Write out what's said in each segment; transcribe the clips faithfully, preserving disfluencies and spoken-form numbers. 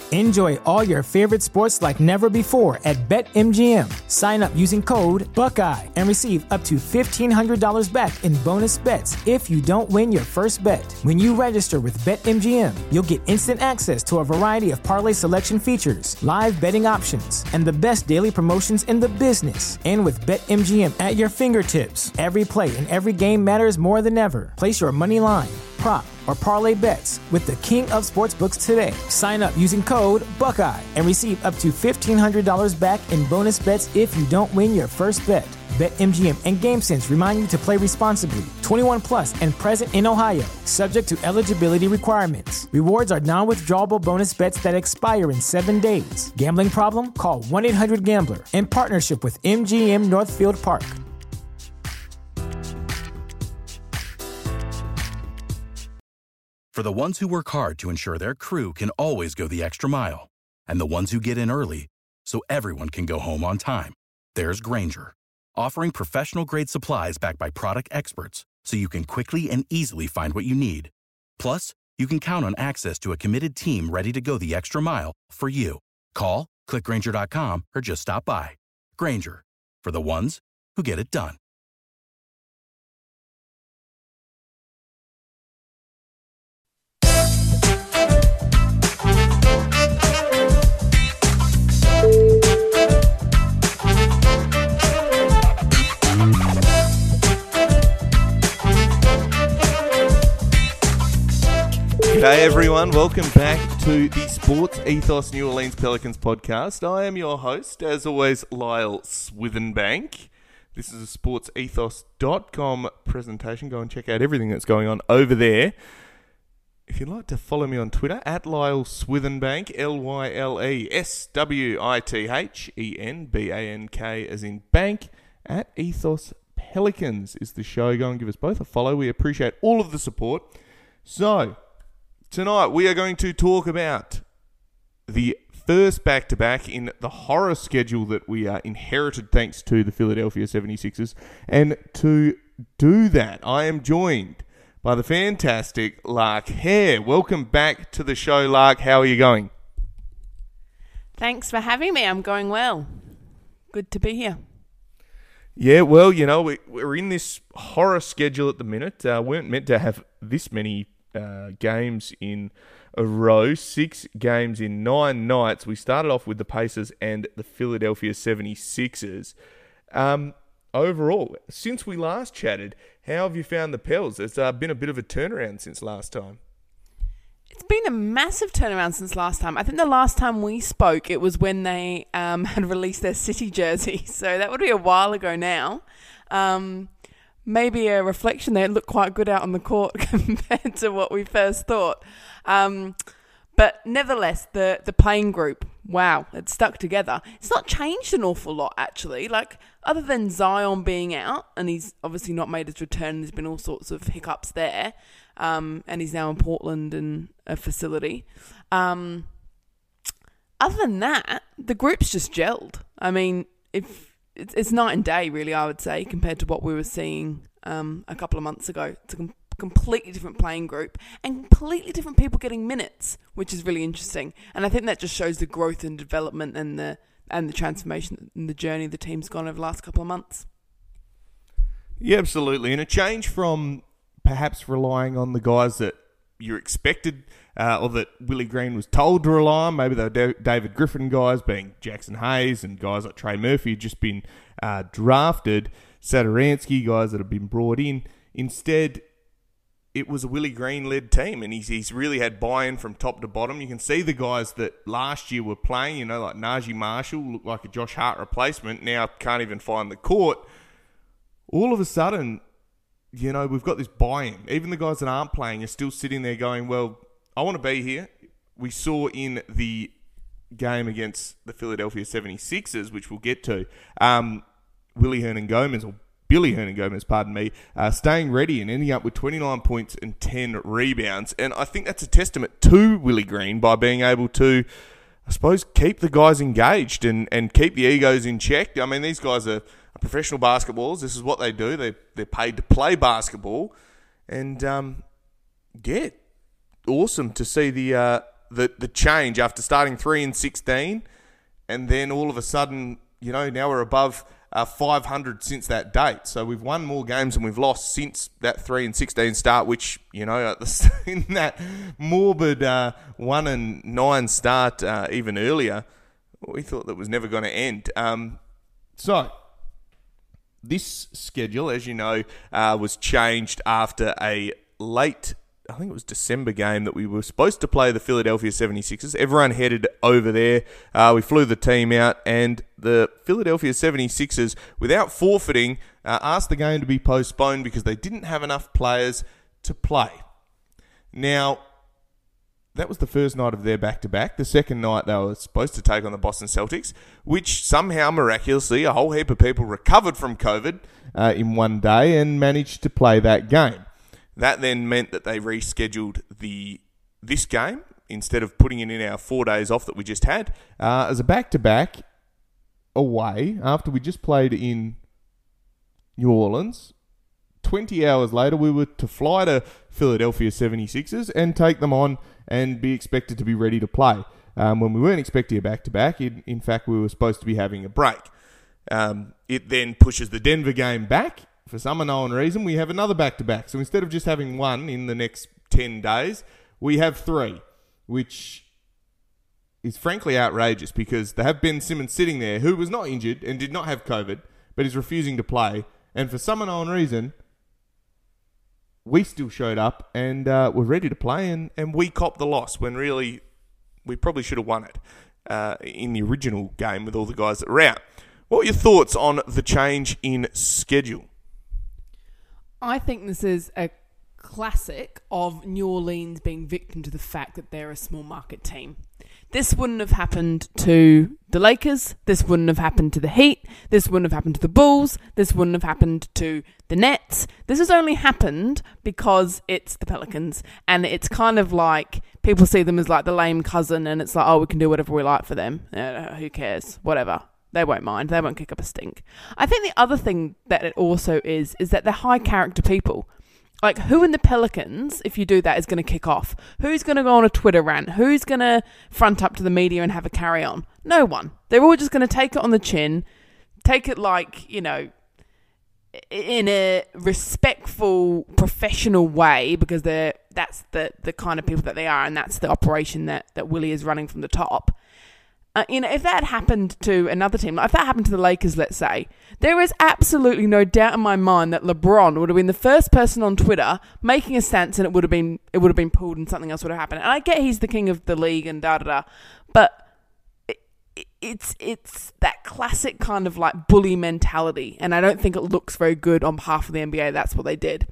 Enjoy all your favorite sports like never before at BetMGM. Sign up using code Buckeye and receive up to fifteen hundred dollars back in bonus bets if you don't win your first bet. When you register with BetMGM, you'll get instant access to a variety of parlay selection features, live betting options, and the best daily promotions in the business. And with BetMGM at your fingertips, every play and every game matters more than ever. Place your money line, prop, or parlay bets with the king of sportsbooks today. Sign up using code Buckeye and receive up to fifteen hundred dollars back in bonus bets if you don't win your first bet. BetMGM and GameSense remind you to play responsibly. twenty-one plus and present in Ohio, subject to eligibility requirements. Rewards are non-withdrawable bonus bets that expire in seven days. Gambling problem? Call one eight hundred gambler in partnership with M G M Northfield Park. For the ones who work hard to ensure their crew can always go the extra mile, and the ones who get in early so everyone can go home on time, there's Grainger, offering professional-grade supplies backed by product experts so you can quickly and easily find what you need. Plus, you can count on access to a committed team ready to go the extra mile for you. Call, click Grainger dot com, or just stop by. Grainger, for the ones who get it done. G'day everyone, welcome back to the Sports Ethos New Orleans Pelicans podcast. I am your host, as always, Lyle Swithenbank. This is a sports ethos dot com presentation. Go and check out everything that's going on over there. If you'd like to follow me on Twitter, at Lyle Swithenbank, L Y L E S W I T H E N B A N K as in bank, at Ethos Pelicans is the show. Go and give us both a follow. We appreciate all of the support. So, tonight we are going to talk about the first back-to-back in the horror schedule that we uh, inherited thanks to the Philadelphia seventy-sixers. And to do that, I am joined by the fantastic Lark Hare. Welcome back to the show, Lark. How are you going? Thanks for having me. I'm going well. Good to be here. Yeah, well, you know, we, we're in this horror schedule at the minute. Uh, we weren't meant to have this many uh, games in a row, six games in nine nights. We started off with the Pacers and the Philadelphia seventy-sixers. Um, overall, since we last chatted, how have you found the Pels? It's uh, been a bit of a turnaround since last time. It's been a massive turnaround since last time. I think the last time we spoke, it was when they um, had released their City jersey. So that would be a while ago now. Um, maybe a reflection there. It looked quite good out on the court compared to what we first thought. Um, but nevertheless, the, the playing group, wow, it's stuck together. It's not changed an awful lot, actually. Like, other than Zion being out, and he's obviously not made his return, there's been all sorts of hiccups there. Um, and he's now in Portland in a facility. Um, other than that, the group's just gelled. I mean, if it's, it's night and day, really, I would say, compared to what we were seeing um, a couple of months ago. It's a com- completely different playing group and completely different people getting minutes, which is really interesting. And I think that just shows the growth and development and the and the transformation and the journey the team's gone over the last couple of months. Yeah, absolutely. And a change from perhaps relying on the guys that you expected uh, or that Willie Green was told to rely on. Maybe they were D- David Griffin guys, being Jackson Hayes, and guys like Trey Murphy had just been uh, drafted. Satoransky, guys that have been brought in. Instead, it was a Willie Green-led team, and he's, he's really had buy-in from top to bottom. You can see the guys that last year were playing, you know, like Najee Marshall, looked like a Josh Hart replacement, now can't even find the court. All of a sudden, you know, we've got this buy-in. Even the guys that aren't playing are still sitting there going, well, I want to be here. We saw in the game against the Philadelphia seventy-sixers, which we'll get to, um, Willie Hernan-Gomez, or Billy Hernan-Gomez, pardon me, uh, staying ready and ending up with twenty-nine points and ten rebounds. And I think that's a testament to Willie Green by being able to, I suppose, keep the guys engaged and, and keep the egos in check. I mean, these guys are professional basketballers. This is what they do. They, they're paid to play basketball. And, um, yeah, awesome to see the uh, the the change after starting three and sixteen, and then all of a sudden, you know, now we're above uh, five hundred since that date. So we've won more games than we've lost since that three and sixteen start, which, you know, at the, in that morbid uh, one and nine start uh, even earlier, we thought that was never going to end. Um, so this schedule, as you know, uh, was changed after a late, I think it was December game that we were supposed to play the Philadelphia seventy-sixers. Everyone headed over there. Uh, we flew the team out, and the Philadelphia seventy-sixers, without forfeiting, uh, asked the game to be postponed because they didn't have enough players to play. Now, that was the first night of their back-to-back. The second night, they were supposed to take on the Boston Celtics, which somehow, miraculously, a whole heap of people recovered from COVID uh, in one day and managed to play that game. That then meant that they rescheduled the this game instead of putting it in our four days off that we just had uh, as a back-to-back away after we just played in New Orleans. twenty hours later, we were to fly to Philadelphia seventy-sixers and take them on and be expected to be ready to play. Um, when we weren't expecting a back-to-back, in, in fact, we were supposed to be having a break. Um, it then pushes the Denver game back. For some unknown reason, we have another back-to-back. So instead of just having one in the next ten days, we have three, which is frankly outrageous because they have Ben Simmons sitting there who was not injured and did not have COVID, but is refusing to play. And for some unknown reason, we still showed up and uh, were ready to play, and, and we copped the loss when really we probably should have won it uh, in the original game with all the guys that were out. What were your thoughts on the change in schedule? I think this is a classic of New Orleans being victim to the fact that they're a small market team. This wouldn't have happened to the Lakers. This wouldn't have happened to the Heat. This wouldn't have happened to the Bulls. This wouldn't have happened to the Nets. This has only happened because it's the Pelicans. And it's kind of like people see them as like the lame cousin, and it's like, oh, we can do whatever we like for them. Uh, who cares? Whatever. They won't mind. They won't kick up a stink. I think the other thing that it also is, is that they're high character people. Like, who in the Pelicans, if you do that, is going to kick off? Who's going to go on a Twitter rant? Who's going to front up to the media and have a carry on? No one. They're all just going to take it on the chin, take it like, you know, in a respectful, professional way, because they're that's the, the kind of people that they are, and that's the operation that, that Willie is running from the top. Uh, you know, if that happened to another team, like if that happened to the Lakers, let's say, there is absolutely no doubt in my mind that LeBron would have been the first person on Twitter making a stance, and it would have been it would have been pulled, and something else would have happened. And I get he's the king of the league and da da da, but it, it, it's it's that classic kind of like bully mentality, and I don't think it looks very good on behalf of the N B A. That's what they did.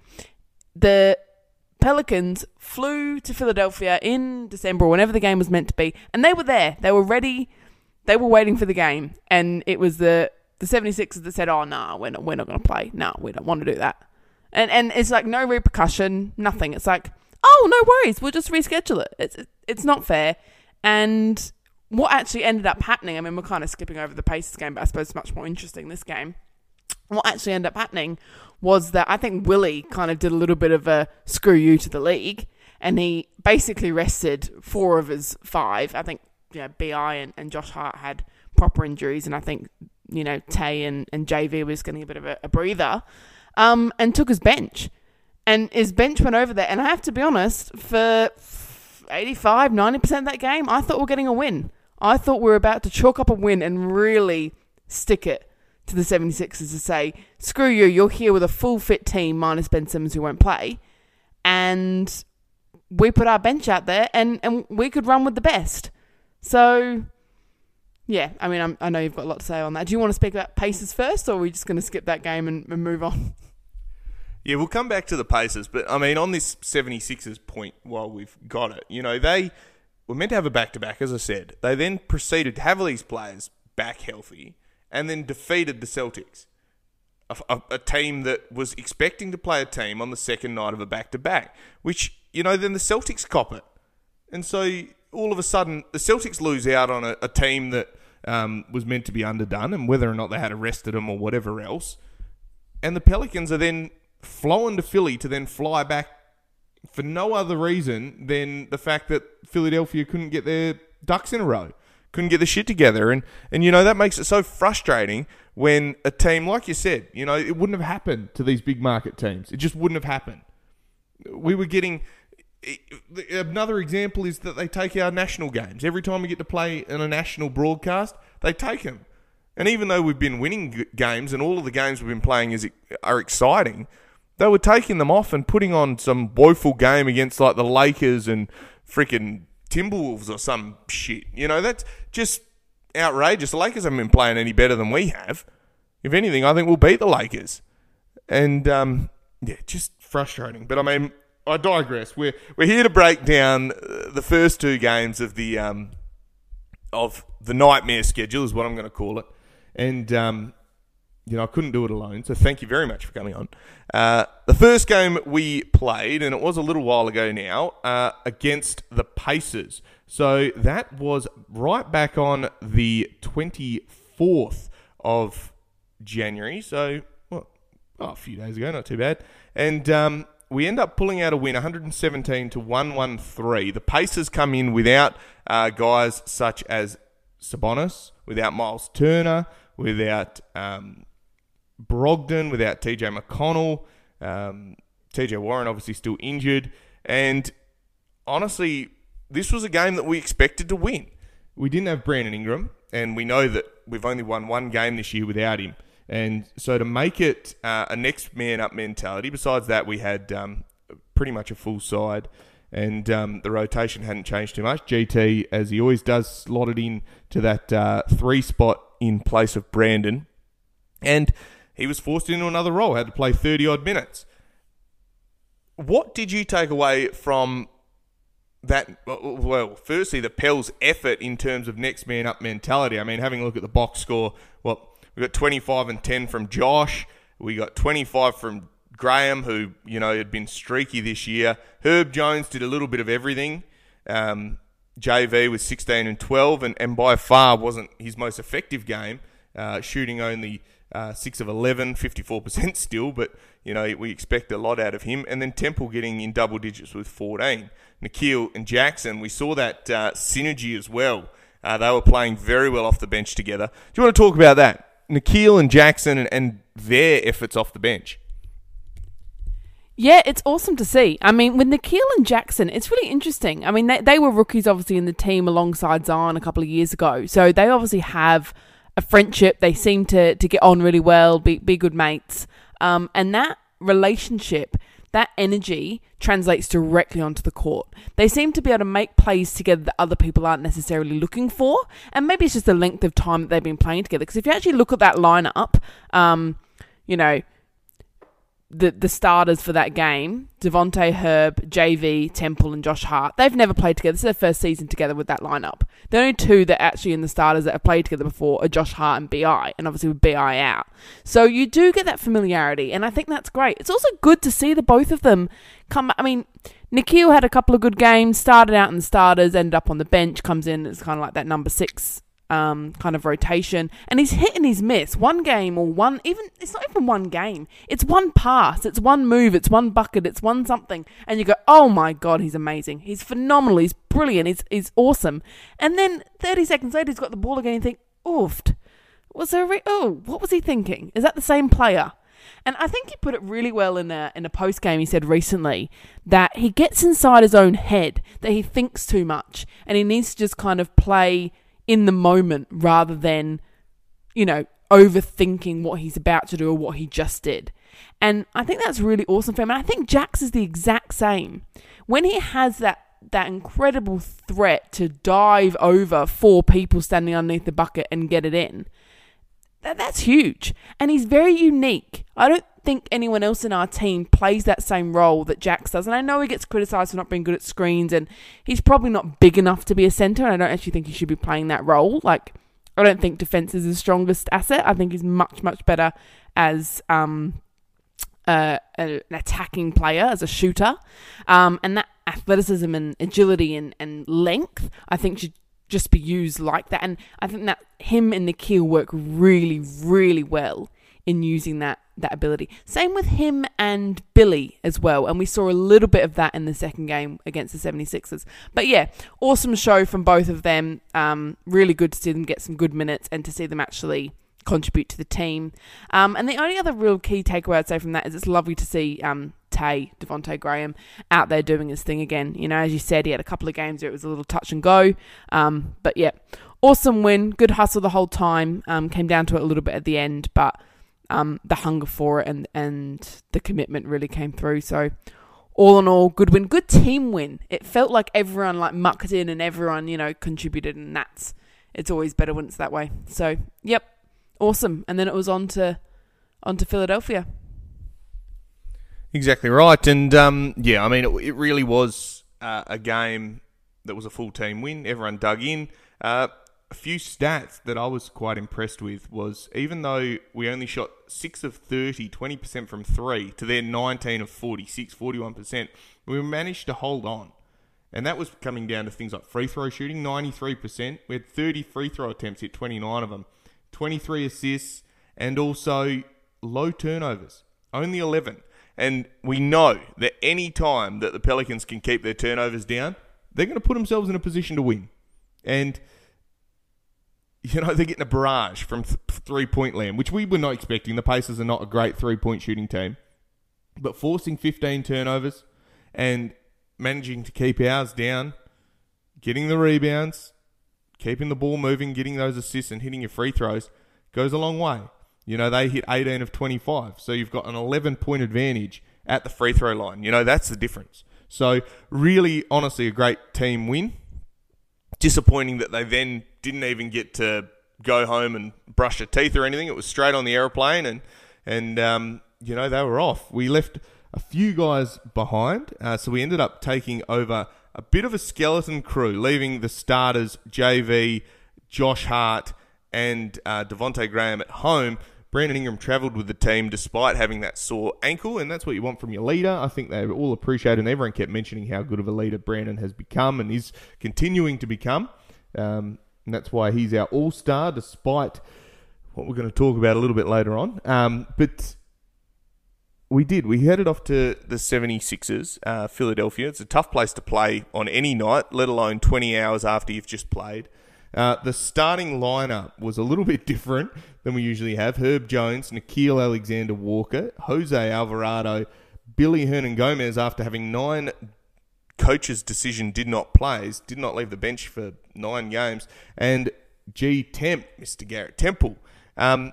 The Pelicans flew to Philadelphia in December or whenever the game was meant to be, and they were there. They were ready. They were waiting for the game, and it was the, the seventy-sixers that said, oh, nah, we're not, we're not going to play. No, nah, we don't want to do that. And and it's like no repercussion, nothing. It's like, oh, no worries, we'll just reschedule it. It's, it's not fair. And what actually ended up happening, I mean, we're kind of skipping over the Pacers game, but I suppose it's much more interesting, this game. What actually ended up happening was that I think Willie kind of did a little bit of a screw you to the league, and he basically rested four of his five. I think, you know, B I and, and Josh Hart had proper injuries, and I think, you know, Tay and, and J V was getting a bit of a, a breather, um, and took his bench. And his bench went over there, and I have to be honest, for eighty-five, ninety percent of that game, I thought we were getting a win. I thought we were about to chalk up a win and really stick it to the seventy-sixers to say, screw you, you're here with a full fit team minus Ben Simmons who won't play, and we put our bench out there and, and we could run with the best. So, yeah, I mean, I'm, I know you've got a lot to say on that. Do you want to speak about Pacers first, or are we just going to skip that game and, and move on? Yeah, we'll come back to the Pacers, but I mean, on this seventy-sixers point while we've got it, you know, they were meant to have a back-to-back, as I said. They then proceeded to have all these players back healthy, and then defeated the Celtics, a, a, a team that was expecting to play a team on the second night of a back-to-back, which, you know, then the Celtics cop it. And so all of a sudden, the Celtics lose out on a, a team that um, was meant to be underdone, and whether or not they had arrested them or whatever else. And the Pelicans are then flown to Philly to then fly back for no other reason than the fact that Philadelphia couldn't get their ducks in a row, couldn't get the shit together. And, and you know, that makes it so frustrating when a team, like you said, you know, it wouldn't have happened to these big market teams. It just wouldn't have happened. We were getting... Another example is that they take our national games. Every time we get to play in a national broadcast, they take them. And even though we've been winning g- games and all of the games we've been playing is are exciting, they were taking them off and putting on some woeful game against like the Lakers and freaking Timberwolves or some shit. You know, that's just outrageous. The Lakers haven't been playing any better than we have. If anything, I think we'll beat the Lakers. And, um, yeah, just frustrating. But, I mean... I digress. We're we're here to break down the first two games of the um of the nightmare schedule, is what I'm going to call it. And um, you know, I couldn't do it alone, so thank you very much for coming on. Uh, the first game we played, and it was a little while ago now, uh, against the Pacers. So that was right back on the twenty-fourth of January. So well, oh, a few days ago, not too bad. And um. We end up pulling out a win, one seventeen to one thirteen. The Pacers come in without uh, guys such as Sabonis, without Miles Turner, without um, Brogdon, without T J McConnell, um, T J Warren obviously still injured. And honestly, this was a game that we expected to win. We didn't have Brandon Ingram, and we know that we've only won one game this year without him. And so to make it uh, a next man up mentality, besides that, we had um, pretty much a full side, and um, the rotation hadn't changed too much. G T, as he always does, slotted in to that uh, three spot in place of Brandon, and he was forced into another role, had to play thirty-odd minutes. What did you take away from that? Well, firstly, the Pels' effort in terms of next man up mentality. I mean, having a look at the box score, well, we got twenty-five and ten from Josh. We got twenty-five from Graham, who, you know, had been streaky this year. Herb Jones did a little bit of everything. Um, J V was sixteen and twelve, and, and by far wasn't his most effective game, uh, shooting only uh, six of eleven, fifty-four percent still, but, you know, we expect a lot out of him. And then Temple getting in double digits with fourteen. Nikhil and Jackson, we saw that uh, synergy as well. Uh, they were playing very well off the bench together. Do you want to talk about that? Nikhil and Jackson and, and their efforts off the bench. Yeah, it's awesome to see. I mean, with Nikhil and Jackson, it's really interesting. I mean, they, they were rookies, obviously, in the team alongside Zion a couple of years ago. So they obviously have a friendship. They seem to, to get on really well, be, be good mates. Um, and that relationship, that energy translates directly onto the court. They seem to be able to make plays together that other people aren't necessarily looking for. And maybe it's just the length of time that they've been playing together. Because if you actually look at that lineup, um, you know, the the starters for that game, Devontae, Herb, J V, Temple, and Josh Hart, they've never played together. This is their first season together with that lineup. The only two that actually in the starters that have played together before are Josh Hart and B I, and obviously with B I out. So you do get that familiarity, and I think that's great. It's also good to see the both of them come. I mean, Nikhil had a couple of good games, started out in the starters, ended up on the bench, comes in as kind of like that number six Um, kind of rotation, and he's hit and he's missed. One game or one, even it's not even one game. It's one pass, it's one move, it's one bucket, it's one something, and you go, oh my god, he's amazing, he's phenomenal, he's brilliant, he's he's awesome. And then thirty seconds later, he's got the ball again, and you think, oofed. Was there? A re- oh, what was he thinking? Is that the same player? And I think he put it really well in a in a post game. He said recently that he gets inside his own head, that he thinks too much, and he needs to just kind of play in the moment rather than, you know, overthinking what he's about to do or what he just did. And I think that's really awesome for him. And I think Jax is the exact same. When he has that that incredible threat to dive over four people standing underneath the bucket and get it in, that, that's huge. And he's very unique. I don't think anyone else in our team plays that same role that Jax does. And I know he gets criticised for not being good at screens, and he's probably not big enough to be a centre, and I don't actually think he should be playing that role. Like, I don't think defence is his strongest asset. I think he's much, much better as um, uh, an attacking player, as a shooter. Um, and that athleticism and agility and, and length, I think, should just be used like that. And I think that him and Nikhil work really, really well in using that that ability. Same with him and Billy as well. And we saw a little bit of that in the second game against the seventy-sixers. But yeah, awesome show from both of them. Um, really good to see them get some good minutes and to see them actually contribute to the team. Um, and the only other real key takeaway I'd say from that is it's lovely to see um, Tay, Devontae Graham, out there doing his thing again. You know, as you said, he had a couple of games where it was a little touch and go. Um, but yeah, awesome win. Good hustle the whole time. Um, came down to it a little bit at the end, but um, the hunger for it and, and the commitment really came through. So all in all, good win. Good team win. It felt like everyone like mucked in and everyone, you know, contributed, and that's, it's always better when it's that way. So, yep. Awesome. And then it was on to on to Philadelphia. Exactly right. And, um, yeah, I mean, it, it really was uh, a game that was a full team win. Everyone dug in. Uh, a few stats that I was quite impressed with was even though we only shot six of thirty, twenty percent from three, to their nineteen of forty-six, forty-one percent, we managed to hold on. And that was coming down to things like free throw shooting, ninety-three percent. We had thirty free throw attempts, hit twenty-nine of them. twenty-three assists, and also low turnovers, only eleven. And we know that any time that the Pelicans can keep their turnovers down, they're going to put themselves in a position to win. And, you know, they're getting a barrage from th- three-point land, which we were not expecting. The Pacers are not a great three-point shooting team. But forcing fifteen turnovers and managing to keep ours down, getting the rebounds, keeping the ball moving, getting those assists and hitting your free throws goes a long way. You know, they hit eighteen of twenty-five. So you've got an eleven-point advantage at the free throw line. You know, that's the difference. So really, honestly, a great team win. Disappointing that they then didn't even get to go home and brush their teeth or anything. It was straight on the aeroplane and, and um, you know, they were off. We left a few guys behind. Uh, so we ended up taking over a bit of a skeleton crew, leaving the starters, J V, Josh Hart, and uh, Devontae Graham at home. Brandon Ingram travelled with the team despite having that sore ankle, and that's what you want from your leader. I think they all appreciate, and everyone kept mentioning how good of a leader Brandon has become and is continuing to become. Um, and that's why he's our all-star, despite what we're going to talk about a little bit later on. Um, but we did. We headed off to the seventy-sixers, uh, Philadelphia. It's a tough place to play on any night, let alone twenty hours after you've just played. Uh, the starting lineup was a little bit different than we usually have. Herb Jones, Nickeil Alexander-Walker, Jose Alvarado, Billy Hernan-Gomez, after having nine coaches' decision did not play, did not leave the bench for nine games, and G. Temp, Mister Garrett Temple. Um,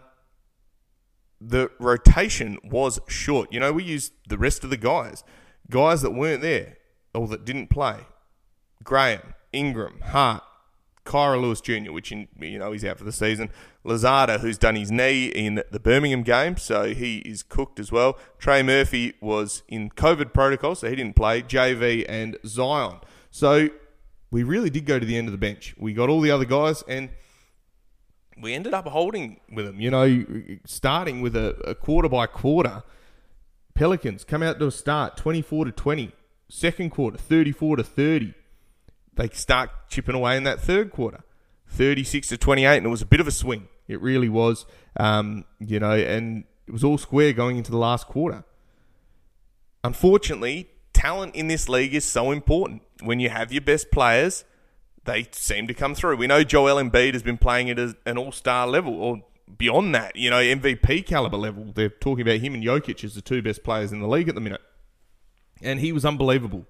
the rotation was short. You know, we used the rest of the guys, guys that weren't there or that didn't play. Graham, Ingram, Hart, Kyra Lewis Junior, which, in, you know, he's out for the season. Lazada, who's done his knee in the Birmingham game, so he is cooked as well. Trey Murphy was in COVID protocol, so he didn't play. J V and Zion. So we really did go to the end of the bench. We got all the other guys, and we ended up holding with them. You know, starting with a, a quarter by quarter. Pelicans come out to a start, twenty-four to twenty. Second quarter, thirty-four to thirty. They start chipping away in that third quarter, thirty-six to twenty-eight, and it was a bit of a swing. It really was, um, you know, and it was all square going into the last quarter. Unfortunately, talent in this league is so important. When you have your best players, they seem to come through. We know Joel Embiid has been playing at an all-star level, or beyond that, you know, M V P caliber level. They're talking about him and Jokic as the two best players in the league at the minute. And he was unbelievable.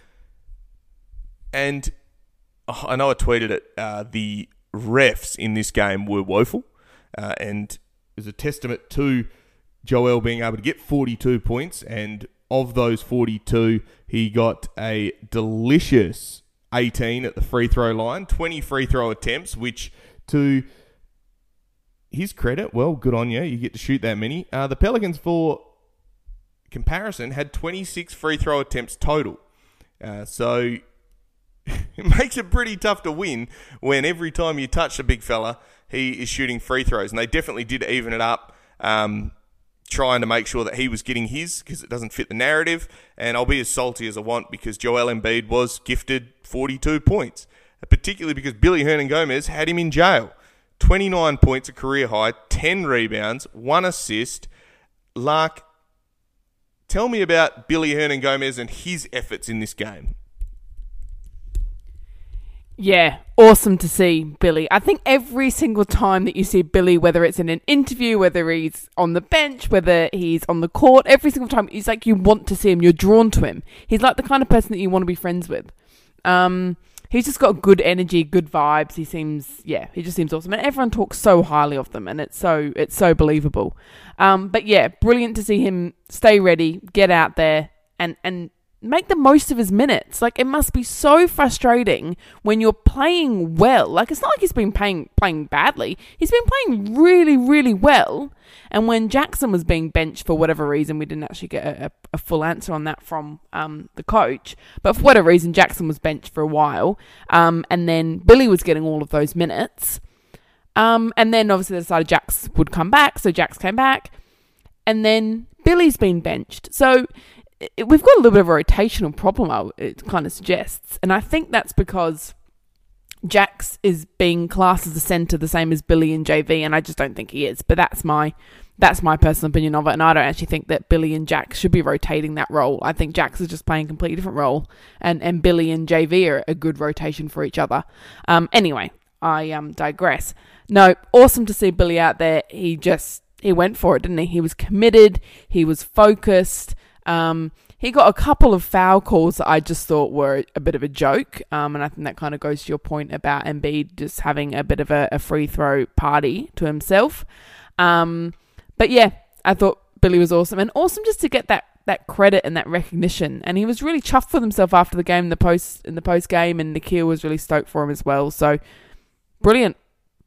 And oh, I know I tweeted it, uh, the refs in this game were woeful. Uh, and it was a testament to Joel being able to get forty-two points. And of those forty-two, he got a delicious eighteen at the free throw line, twenty free throw attempts, which to his credit, well, good on you. You get to shoot that many. Uh, the Pelicans, for comparison, had twenty-six free throw attempts total. Uh, so it makes it pretty tough to win when every time you touch a big fella, he is shooting free throws. And they definitely did even it up, um, trying to make sure that he was getting his, because it doesn't fit the narrative. And I'll be as salty as I want because Joel Embiid was gifted forty-two points, particularly because Billy Hernan-Gomez had him in jail. twenty-nine points, a career high, ten rebounds, one assist. Lark, tell me about Billy Hernan-Gomez and his efforts in this game. Yeah, awesome to see Billy. I think every single time that you see Billy, whether it's in an interview, whether he's on the bench, whether he's on the court, every single time, it's like you want to see him. You're drawn to him. He's like the kind of person that you want to be friends with. Um, he's just got good energy, good vibes. He seems, yeah, he just seems awesome. And everyone talks so highly of them, and it's so it's so believable. Um, but yeah, brilliant to see him stay ready, get out there, and and make the most of his minutes. Like, it must be so frustrating when you're playing well. Like, it's not like he's been playing playing badly. He's been playing really, really well. And when Jackson was being benched for whatever reason, we didn't actually get a, a full answer on that from um, the coach. But for whatever reason, Jackson was benched for a while. Um, and then Billy was getting all of those minutes. Um, and then obviously they decided Jax would come back. So Jax came back. And then Billy's been benched. So it, we've got a little bit of a rotational problem, it kind of suggests. And I think that's because Jax is being classed as a centre the same as Billy and J V, and I just don't think he is. But that's my that's my personal opinion of it, and I don't actually think that Billy and Jax should be rotating that role. I think Jax is just playing a completely different role, and, and Billy and J V are a good rotation for each other. Um, anyway, I um digress. No, awesome to see Billy out there. He just he went for it, didn't he? He was committed. He was focused. Um, he got a couple of foul calls that I just thought were a bit of a joke. Um, and I think that kind of goes to your point about Embiid just having a bit of a, a free throw party to himself. Um, but yeah, I thought Billy was awesome, and awesome just to get that, that credit and that recognition. And he was really chuffed with himself after the game, in the post, in the post game, and Nikhil was really stoked for him as well. So brilliant.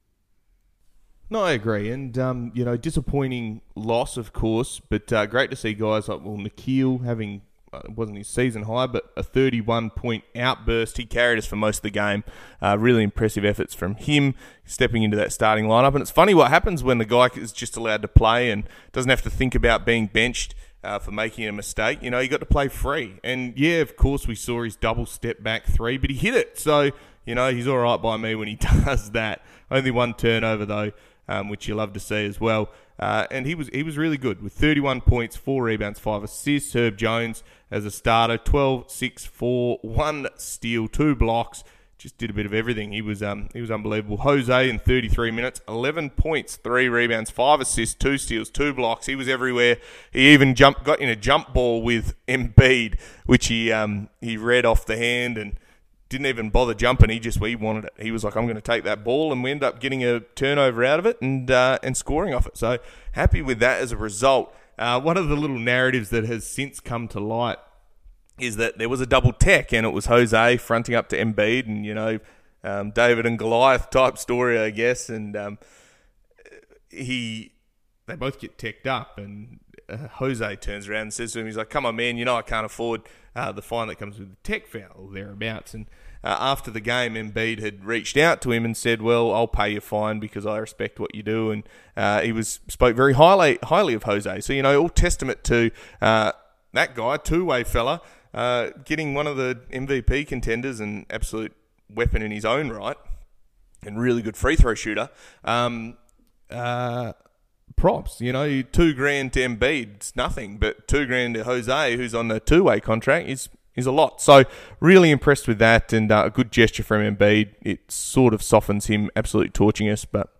No, I agree. And, um, you know, disappointing loss, of course, but uh, great to see guys like, well, Nikhil having, uh, it wasn't his season high, but a thirty-one point outburst. He carried us for most of the game. Uh, really impressive efforts from him, stepping into that starting lineup. And it's funny what happens when the guy is just allowed to play and doesn't have to think about being benched uh, for making a mistake. You know, he got to play free. And, yeah, of course, we saw his double step back three, but he hit it. So, you know, he's all right by me when he does that. Only one turnover, though. Um, which you love to see as well. Uh, and he was he was really good with thirty-one points, four rebounds, five assists. Herb Jones as a starter, twelve, six, four, one steal, two blocks. Just did a bit of everything. He was um he was unbelievable. Jose in thirty-three minutes, eleven points, three rebounds, five assists, two steals, two blocks. He was everywhere. He even jumped got in a jump ball with Embiid, which he um he read off the hand and didn't even bother jumping. He just he wanted it. He was like, I'm going to take that ball, and we ended up getting a turnover out of it and uh, and scoring off it. So happy with that as a result. Uh, one of the little narratives that has since come to light is that there was a double tech, and it was Jose fronting up to Embiid, and you know, um, David and Goliath type story, I guess. And um, he they both get teched up, and uh, Jose turns around and says to him, he's like, "Come on, man, you know I can't afford Uh, the fine that comes with the tech foul or thereabouts." And uh, after the game, Embiid had reached out to him and said, "Well, I'll pay your fine because I respect what you do." And uh, he was spoke very highly highly of Jose. So, you know, all testament to uh, that guy, two-way fella, uh, getting one of the M V P contenders and absolute weapon in his own right and really good free throw shooter. Um, uh, props, you know, two grand to Embiid, it's nothing, but two grand to Jose, who's on the two-way contract, is is a lot. So really impressed with that, and uh, a good gesture from Embiid. It sort of softens him absolutely torching us, but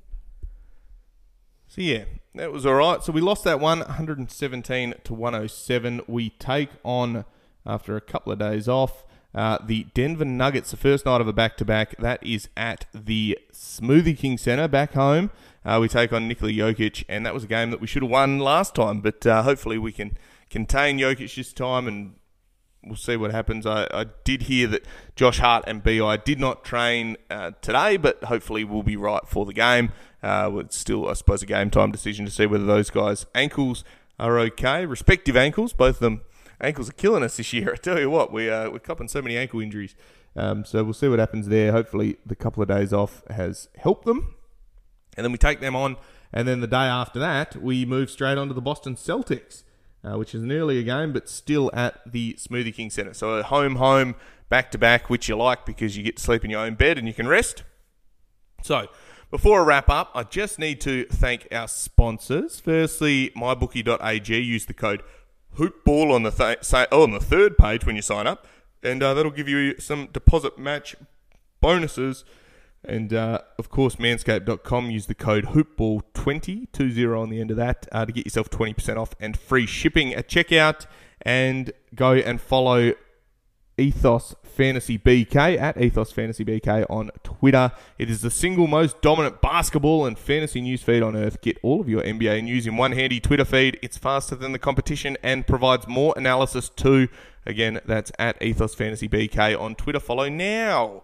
so yeah, that was all right. So we lost that one, one seventeen to one oh seven. We take on, after a couple of days off, Uh, the Denver Nuggets, the first night of a back-to-back. That is at the Smoothie King Center back home. Uh, we take on Nikola Jokic, and that was a game that we should have won last time, but uh, hopefully we can contain Jokic this time, and we'll see what happens. I, I did hear that Josh Hart and B I did not train uh, today, but hopefully we'll be right for the game. Uh, it's still, I suppose, a game-time decision to see whether those guys' ankles are okay, respective ankles, both of them. Ankles are killing us this year. I tell you what, we, uh, we're copping so many ankle injuries. Um, so we'll see what happens there. Hopefully the couple of days off has helped them. And then we take them on. And then the day after that, we move straight on to the Boston Celtics, uh, which is an earlier game, but still at the Smoothie King Center. So a home-home, back-to-back, which you like because you get to sleep in your own bed and you can rest. So Before I wrap up, I just need to thank our sponsors. Firstly, my bookie dot a g. Use the code HoopBall on the th- say, oh, on the third page when you sign up, and uh, that'll give you some deposit match bonuses. And, uh, of course, manscaped dot com. Use the code HoopBall twenty, two zero on the end of that, uh, to get yourself twenty percent off and free shipping at checkout. And go and follow Ethos Fantasy B K at Ethos Fantasy B K on Twitter. It is the single most dominant basketball and fantasy news feed on earth. Get all of your N B A news in one handy Twitter feed. It's faster than the competition and provides more analysis too. Again, that's at Ethos Fantasy B K on Twitter. Follow now.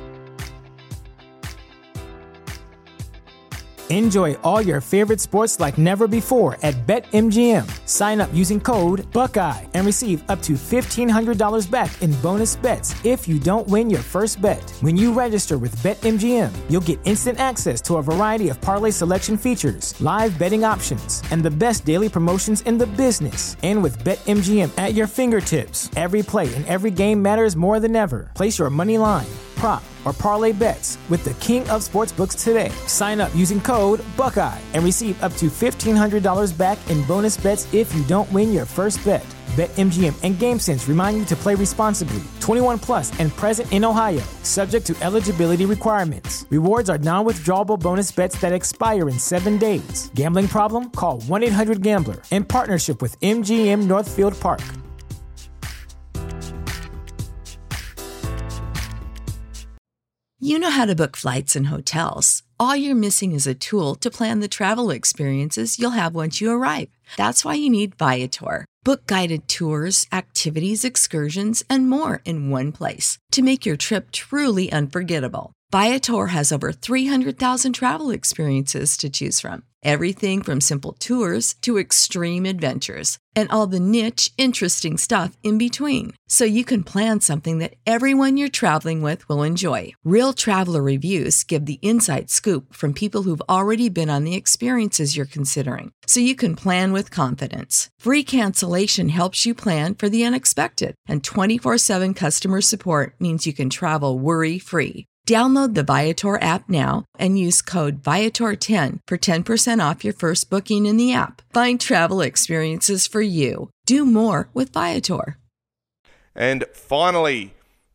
Enjoy all your favorite sports like never before at BetMGM. Sign up using code Buckeye and receive up to fifteen hundred dollars back in bonus bets if you don't win your first bet. When you register with BetMGM, you'll get instant access to a variety of parlay selection features, live betting options, and the best daily promotions in the business. And with BetMGM at your fingertips, every play and every game matters more than ever. Place your money line, prop, or parlay bets with the king of sportsbooks today. Sign up using code Buckeye and receive up to fifteen hundred dollars back in bonus bets if you don't win your first bet. BetMGM and GameSense remind you to play responsibly. twenty-one plus and present in Ohio, subject to eligibility requirements. Rewards are non-withdrawable bonus bets that expire in seven days. Gambling problem? Call one eight hundred gambler in partnership with M G M Northfield Park. You know how to book flights and hotels. All you're missing is a tool to plan the travel experiences you'll have once you arrive. That's why you need Viator. Book guided tours, activities, excursions, and more in one place to make your trip truly unforgettable. Viator has over three hundred thousand travel experiences to choose from. Everything from simple tours to extreme adventures and all the niche, interesting stuff in between. So you can plan something that everyone you're traveling with will enjoy. Real traveler reviews give the inside scoop from people who've already been on the experiences you're considering. So you can plan with confidence. Free cancellation helps you plan for the unexpected. And twenty-four seven customer support means you can travel worry-free. Download the Viator app now and use code Viator ten for ten percent off your first booking in the app. Find travel experiences for you. Do more with Viator. And finally,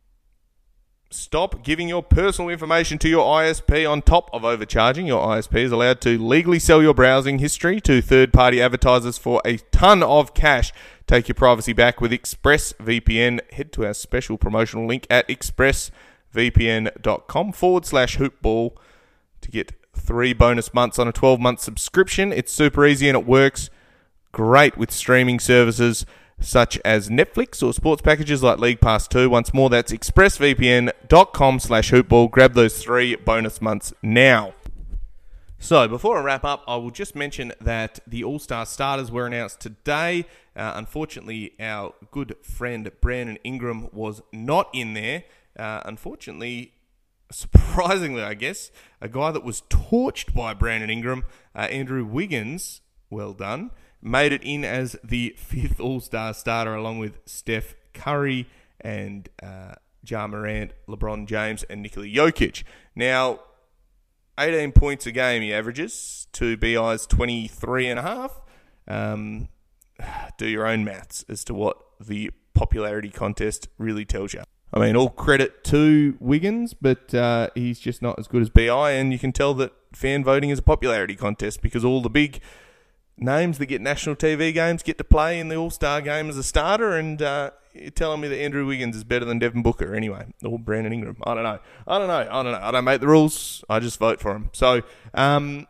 stop giving your personal information to your I S P on top of overcharging. Your I S P is allowed to legally sell your browsing history to third-party advertisers for a ton of cash. Take your privacy back with ExpressVPN. Head to our special promotional link at expressvpn.com forward slash hoopball to get three bonus months on a twelve-month subscription. It's super easy and it works great with streaming services such as Netflix or sports packages like League Pass two. Once more, that's expressvpn.com slash hoopball. Grab those three bonus months now. So, before I wrap up, I will just mention that the All-Star starters were announced today. Uh, unfortunately, our good friend Brandon Ingram was not in there. Uh, unfortunately, surprisingly, I guess, a guy that was torched by Brandon Ingram, uh, Andrew Wiggins, well done, made it in as the fifth All-Star starter along with Steph Curry and uh, Ja Morant, LeBron James, and Nikola Jokic. Now, eighteen points a game he averages to B I's twenty-three and a half. Um, do your own maths as to what the popularity contest really tells you. I mean, all credit to Wiggins, but uh, he's just not as good as B I, and you can tell that fan voting is a popularity contest because all the big names that get national T V games get to play in the All-Star game as a starter, and uh, you're telling me that Andrew Wiggins is better than Devin Booker anyway, or Brandon Ingram. I don't know. I don't know. I don't know. I don't make the rules. I just vote for him. So, um...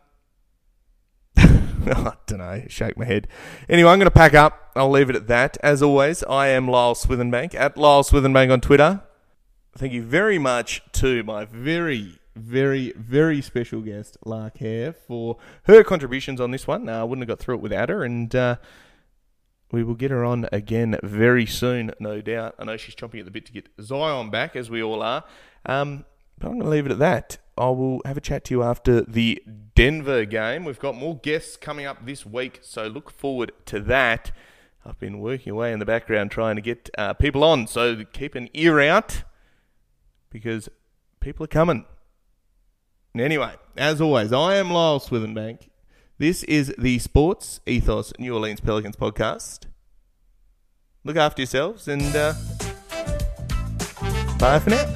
I don't know, shake my head. Anyway, I'm going to pack up. I'll leave it at that. As always, I am Lyle Swithenbank, at Lyle Swithenbank on Twitter. Thank you very much to my very, very, very special guest, Lark Hare, for her contributions on this one. Uh, I wouldn't have got through it without her, and uh, we will get her on again very soon, no doubt. I know she's chomping at the bit to get Zion back, as we all are. Um, but I'm going to leave it at that. I will have a chat to you after the Denver game. We've got more guests coming up this week, so look forward to that. I've been working away in the background trying to get uh, people on, so keep an ear out because people are coming. Anyway, as always, I am Lyle Swithenbank. This is the Sports Ethos New Orleans Pelicans podcast. Look after yourselves and uh, bye for now.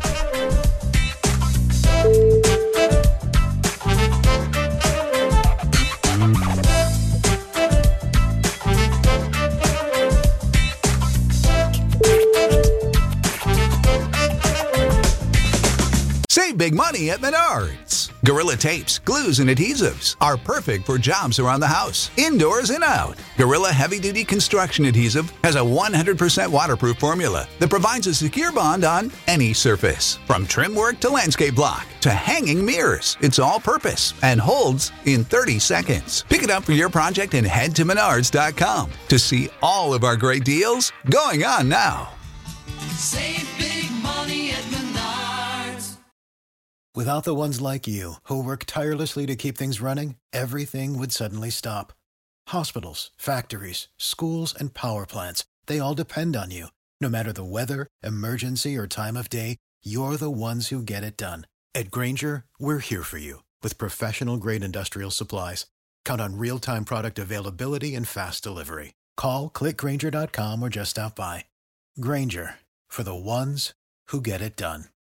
Save big money at Menards. Gorilla tapes, glues, and adhesives are perfect for jobs around the house, indoors and out. Gorilla Heavy Duty Construction Adhesive has a one hundred percent waterproof formula that provides a secure bond on any surface. From trim work to landscape block to hanging mirrors, it's all purpose and holds in thirty seconds. Pick it up for your project and head to menards dot com to see all of our great deals going on now. Save big money at Menards. Without the ones like you, who work tirelessly to keep things running, everything would suddenly stop. Hospitals, factories, schools, and power plants, they all depend on you. No matter the weather, emergency, or time of day, you're the ones who get it done. At Grainger, we're here for you with professional-grade industrial supplies. Count on real-time product availability and fast delivery. Call, click Grainger dot com, or just stop by. Grainger, for the ones who get it done.